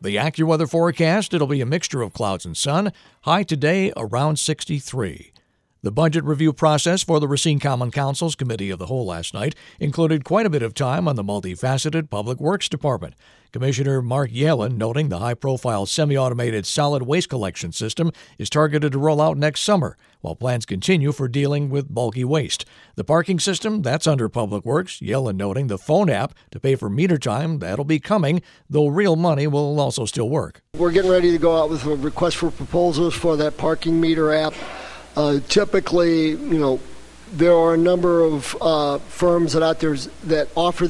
The AccuWeather forecast, it'll be a mixture of clouds and sun. High today around 63. The budget review process for the Racine Common Council's Committee of the Whole last night included quite a bit of time on the multifaceted Public Works Department. Commissioner Mark Yellen noting the high-profile semi-automated solid waste collection system is targeted to roll out next summer, while plans continue for dealing with bulky waste. The parking system, that's under Public Works. Yellen noting the phone app to pay for meter time, that'll be coming, though real money will also still work. We're getting ready to go out with a request for proposals for that parking meter app. Typically, there are a number of firms that out there that offer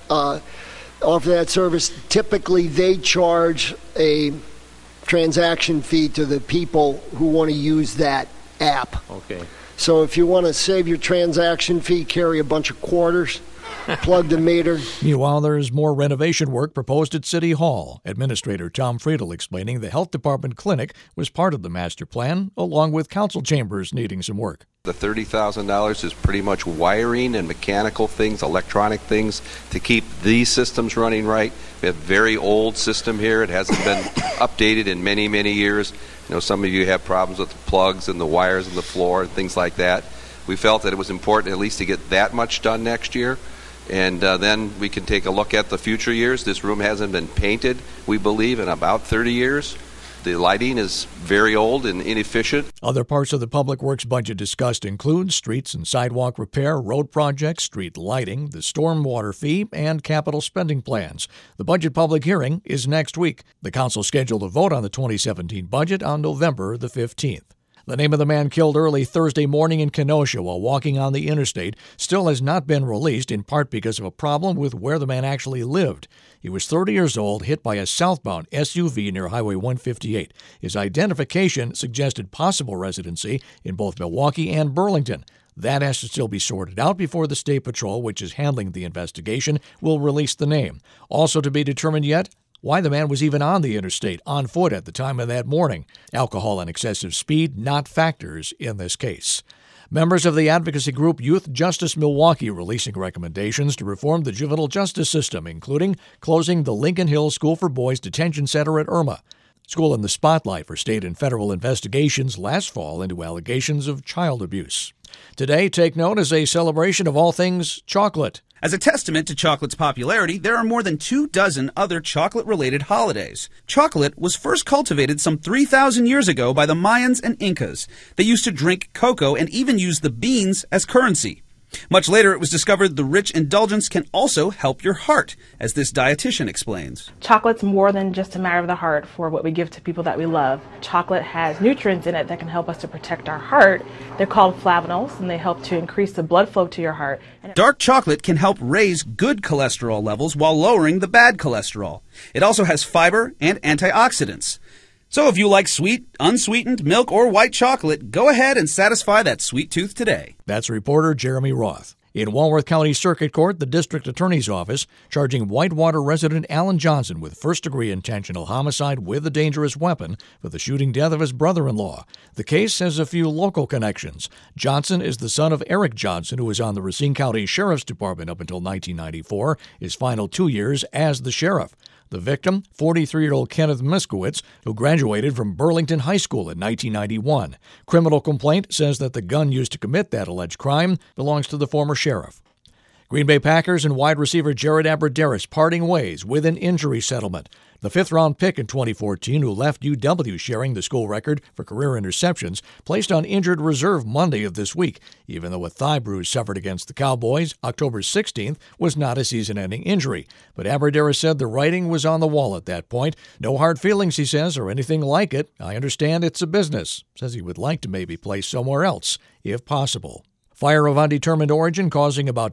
that service. Typically, they charge a transaction fee to the people who want to use that app. Okay. So if you want to save your transaction fee, carry a bunch of quarters, plug the meter. Meanwhile, there's more renovation work proposed at City Hall. Administrator Tom Friedel explaining the Health Department clinic was part of the master plan, along with council chambers needing some work. The $30,000 is pretty much wiring and mechanical things, electronic things, to keep these systems running right. We have a very old system here. It hasn't been updated in many, many years. Some of you have problems with the plugs and the wires in the floor and things like that. We felt that it was important at least to get that much done next year. And then we can take a look at the future years. This room hasn't been painted, we believe, in about 30 years. The lighting is very old and inefficient. Other parts of the Public Works budget discussed include streets and sidewalk repair, road projects, street lighting, the stormwater fee, and capital spending plans. The budget public hearing is next week. The council scheduled a vote on the 2017 budget on November the 15th. The name of the man killed early Thursday morning in Kenosha while walking on the interstate still has not been released, in part because of a problem with where the man actually lived. He was 30 years old, hit by a southbound SUV near Highway 158. His identification suggested possible residency in both Milwaukee and Burlington. That has to still be sorted out before the State Patrol, which is handling the investigation, will release the name. Also to be determined yet, why the man was even on the interstate on foot at the time of that morning. Alcohol and excessive speed not factors in this case. Members of the advocacy group Youth Justice Milwaukee releasing recommendations to reform the juvenile justice system, including closing the Lincoln Hills School for Boys Detention Center at Irma. School in the spotlight for state and federal investigations last fall into allegations of child abuse. Today, take note, is a celebration of all things chocolate. As a testament to chocolate's popularity, there are more than 24 other chocolate-related holidays. Chocolate was first cultivated some 3,000 years ago by the Mayans and Incas. They used to drink cocoa and even use the beans as currency. Much later, it was discovered the rich indulgence can also help your heart, as this dietitian explains. Chocolate's more than just a matter of the heart for what we give to people that we love. Chocolate has nutrients in it that can help us to protect our heart. They're called flavonols, and they help to increase the blood flow to your heart. Dark chocolate can help raise good cholesterol levels while lowering the bad cholesterol. It also has fiber and antioxidants. So if you like sweet, unsweetened milk or white chocolate, go ahead and satisfy that sweet tooth today. That's reporter Jeremy Roth. In Walworth County Circuit Court, the district attorney's office charging Whitewater resident Alan Johnson with first-degree intentional homicide with a dangerous weapon for the shooting death of his brother-in-law. The case has a few local connections. Johnson is the son of Eric Johnson, who was on the Racine County Sheriff's Department up until 1994, his final 2 years as the sheriff. The victim, 43-year-old Kenneth Miskowitz, who graduated from Burlington High School in 1991. Criminal complaint says that the gun used to commit that alleged crime belongs to the former sheriff. Green Bay Packers and wide receiver Jared Abbrederis parting ways with an injury settlement. The fifth-round pick in 2014, who left UW sharing the school record for career interceptions, placed on injured reserve Monday of this week, even though a thigh bruise suffered against the Cowboys October 16th was not a season-ending injury. But Abbrederis said the writing was on the wall at that point. No hard feelings, he says, or anything like it. I understand it's a business. Says he would like to maybe play somewhere else, if possible. Fire of undetermined origin causing about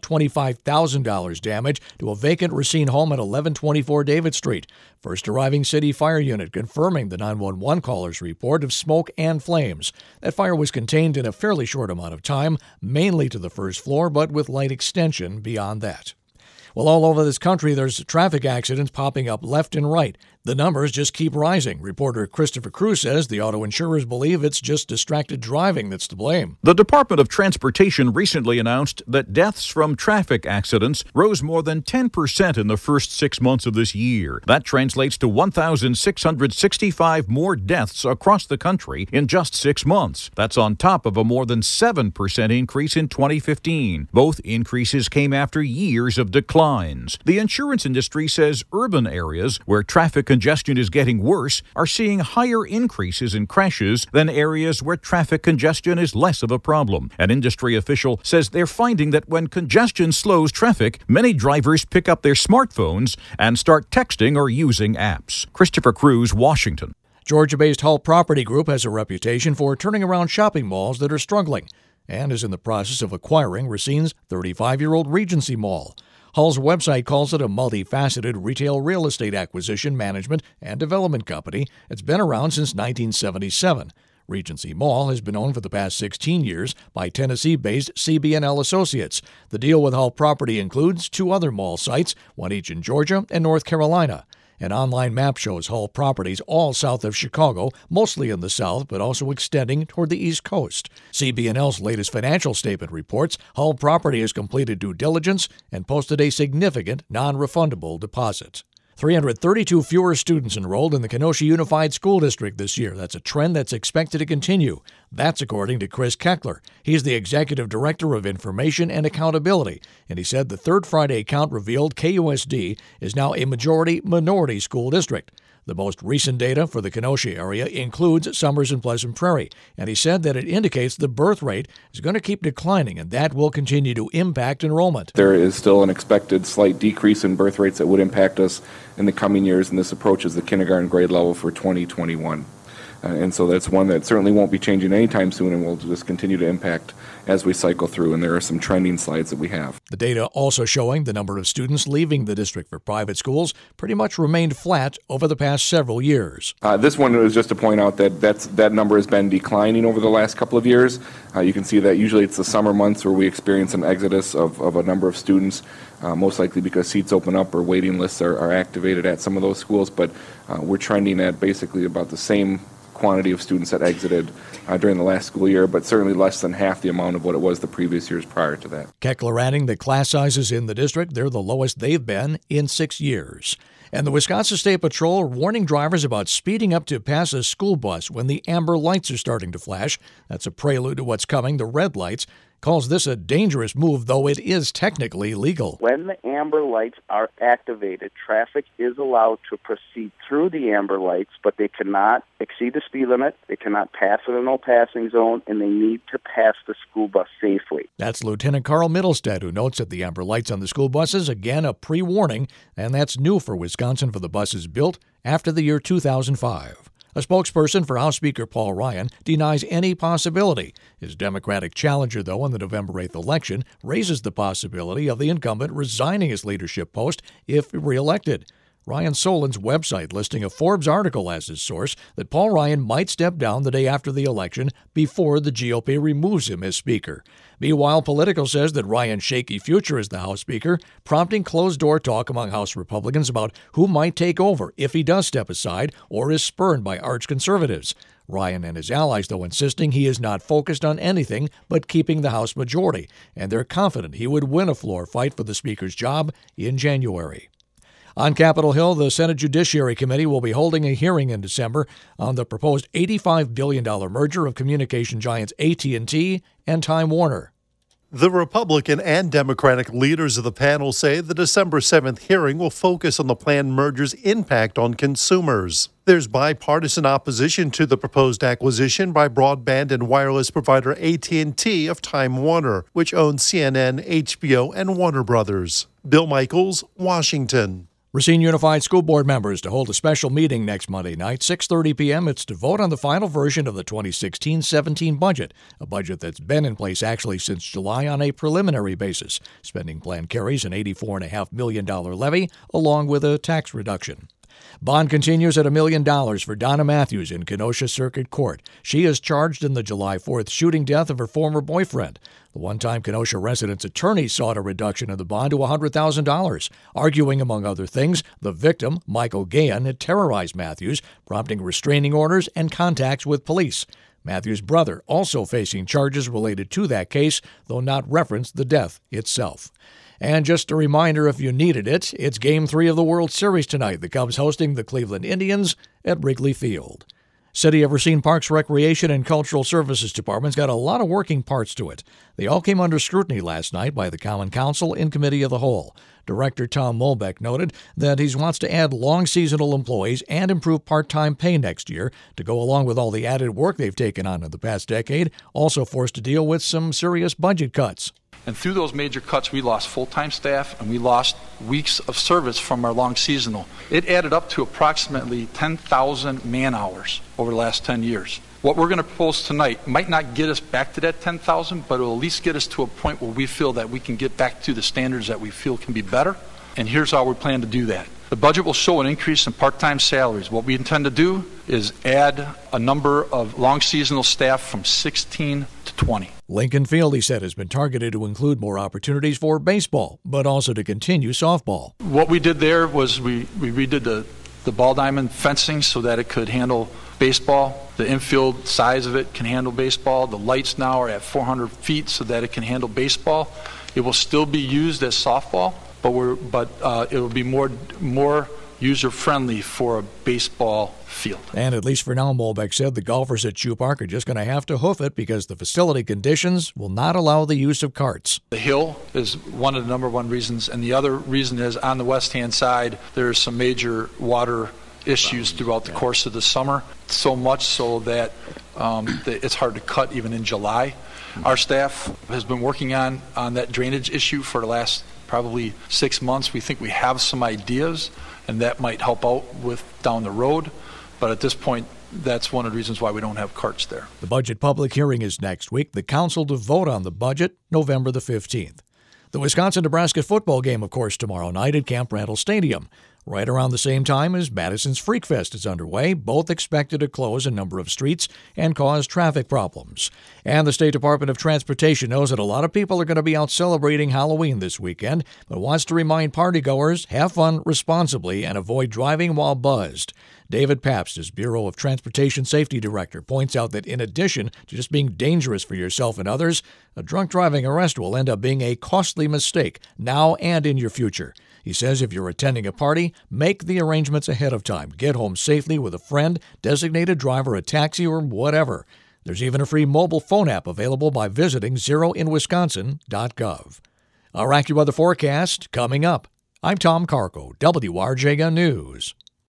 $25,000 damage to a vacant Racine home at 1124 David Street. First arriving city fire unit confirming the 911 caller's report of smoke and flames. That fire was contained in a fairly short amount of time, mainly to the first floor, but with light extension beyond that. Well, all over this country, there's traffic accidents popping up left and right. The numbers just keep rising. Reporter Christopher Cruz says the auto insurers believe it's just distracted driving that's to blame. The Department of Transportation recently announced that deaths from traffic accidents rose more than 10% in the first 6 months of this year. That translates to 1,665 more deaths across the country in just 6 months. That's on top of a more than 7% increase in 2015. Both increases came after years of declines. The insurance industry says urban areas where traffic congestion is getting worse are seeing higher increases in crashes than areas where traffic congestion is less of a problem. An industry official says they're finding that when congestion slows traffic, many drivers pick up their smartphones and start texting or using apps. Christopher Cruz, Washington. Georgia-based Hull Property Group has a reputation for turning around shopping malls that are struggling and is in the process of acquiring Racine's 35-year-old Regency Mall. Hull's website calls it a multifaceted retail real estate acquisition, management, and development company. It's been around since 1977. Regency Mall has been owned for the past 16 years by Tennessee-based CB&L Associates. The deal with Hull Property includes 2 other mall sites, one each in Georgia and North Carolina. An online map shows Hull properties all south of Chicago, mostly in the south, but also extending toward the east coast. CB&L's latest financial statement reports Hull property has completed due diligence and posted a significant non-refundable deposit. 332 fewer students enrolled in the Kenosha Unified School District this year. That's a trend that's expected to continue. That's according to Chris Keckler. He's the Executive Director of Information and Accountability, and he said the third Friday count revealed KUSD is now a majority-minority school district. The most recent data for the Kenosha area includes Summers and Pleasant Prairie, and he said that it indicates the birth rate is going to keep declining, and that will continue to impact enrollment. There is still an expected slight decrease in birth rates that would impact us in the coming years, and this approaches the kindergarten grade level for 2021. And so that's one that certainly won't be changing anytime soon and will just continue to impact as we cycle through. And there are some trending slides that we have. The data also showing the number of students leaving the district for private schools pretty much remained flat over the past several years. This one was just to point out that that number has been declining over the last couple of years. You can see that usually it's the summer months where we experience an exodus of a number of students, most likely because seats open up or waiting lists are activated at some of those schools. But we're trending at basically about the same quantity of students that exited during the last school year, but certainly less than half the amount of what it was the previous years prior to that. Keckler adding that class sizes in the district, they're the lowest they've been in 6 years. And the Wisconsin State Patrol are warning drivers about speeding up to pass a school bus when the amber lights are starting to flash. That's a prelude to what's coming, the red lights. Calls this a dangerous move, though it is technically legal. When the amber lights are activated, traffic is allowed to proceed through the amber lights, but they cannot exceed the speed limit, they cannot pass in a no-passing zone, and they need to pass the school bus safely. That's Lieutenant Carl Middlestead, who notes that the amber lights on the school buses, again, a pre-warning, and that's new for Wisconsin for the buses built after the year 2005. A spokesperson for House Speaker Paul Ryan denies any possibility. His Democratic challenger, though, in the November 8th election raises the possibility of the incumbent resigning his leadership post if reelected. Ryan Solin's website listing a Forbes article as his source that Paul Ryan might step down the day after the election before the GOP removes him as Speaker. Meanwhile, Politico says that Ryan's shaky future as the House Speaker, prompting closed-door talk among House Republicans about who might take over if he does step aside or is spurned by arch-conservatives. Ryan and his allies, though, insisting he is not focused on anything but keeping the House majority, and they're confident he would win a floor fight for the Speaker's job in January. On Capitol Hill, the Senate Judiciary Committee will be holding a hearing in December on the proposed $85 billion merger of communication giants AT&T and Time Warner. The Republican and Democratic leaders of the panel say the December 7th hearing will focus on the planned merger's impact on consumers. There's bipartisan opposition to the proposed acquisition by broadband and wireless provider AT&T of Time Warner, which owns CNN, HBO, and Warner Brothers. Bill Michaels, Washington. Racine Unified School Board members to hold a special meeting next Monday night, 6:30 p.m. It's to vote on the final version of the 2016-17 budget, a budget that's been in place actually since July on a preliminary basis. Spending plan carries an $84.5 million levy along with a tax reduction. Bond continues at $1 million for Donna Matthews in Kenosha Circuit Court. She is charged in the July 4th shooting death of her former boyfriend. The one-time Kenosha resident's attorney sought a reduction of the bond to $100,000, arguing, among other things, the victim, Michael Gahan, had terrorized Matthews, prompting restraining orders and contacts with police. Matthews' brother also facing charges related to that case, though not referenced the death itself. And just a reminder, if you needed it, it's Game 3 of the World Series tonight. The Cubs hosting the Cleveland Indians at Wrigley Field. City of Racine Parks, Recreation, and Cultural Services Department's got a lot of working parts to it. They all came under scrutiny last night by the Common Council in Committee of the Whole. Director Tom Molbeck noted that he wants to add long seasonal employees and improve part-time pay next year to go along with all the added work they've taken on in the past decade, also forced to deal with some serious budget cuts. And through those major cuts, we lost full-time staff and we lost weeks of service from our long seasonal. It added up to approximately 10,000 man-hours over the last 10 years. What we're going to propose tonight might not get us back to that 10,000, but it will at least get us to a point where we feel that we can get back to the standards that we feel can be better. And here's how we plan to do that. The budget will show an increase in part-time salaries. What we intend to do is add a number of long seasonal staff from 16 to 20. Lincoln Field, he said, has been targeted to include more opportunities for baseball, but also to continue softball. What we did there was we redid the ball diamond fencing so that it could handle baseball. The infield size of it can handle baseball. The lights now are at 400 feet so that it can handle baseball. It will still be used as softball, but it will be more user-friendly for a baseball field. And at least for now, Molbeck said, the golfers at Shoe Park are just going to have to hoof it because the facility conditions will not allow the use of carts. The hill is one of the number one reasons, and the other reason is on the west-hand side, there's some major water issues throughout the course of the summer, so much so that it's hard to cut even in July. Our staff has been working on that drainage issue for the last probably 6 months. We think we have some ideas, and that might help out with down the road. But at this point, that's one of the reasons why we don't have carts there. The budget public hearing is next week. The council to vote on the budget November the 15th. The Wisconsin-Nebraska football game, of course, tomorrow night at Camp Randall Stadium. Right around the same time as Madison's Freak Fest is underway, both expected to close a number of streets and cause traffic problems. And the State Department of Transportation knows that a lot of people are going to be out celebrating Halloween this weekend, but wants to remind partygoers, have fun responsibly and avoid driving while buzzed. David Pabst, as Bureau of Transportation Safety Director, points out that in addition to just being dangerous for yourself and others, a drunk driving arrest will end up being a costly mistake now and in your future. He says if you're attending a party, make the arrangements ahead of time. Get home safely with a friend, designated driver, a taxi, or whatever. There's even a free mobile phone app available by visiting zeroinwisconsin.gov. Our AccuWeather forecast coming up. I'm Tom Carco, WRJN News.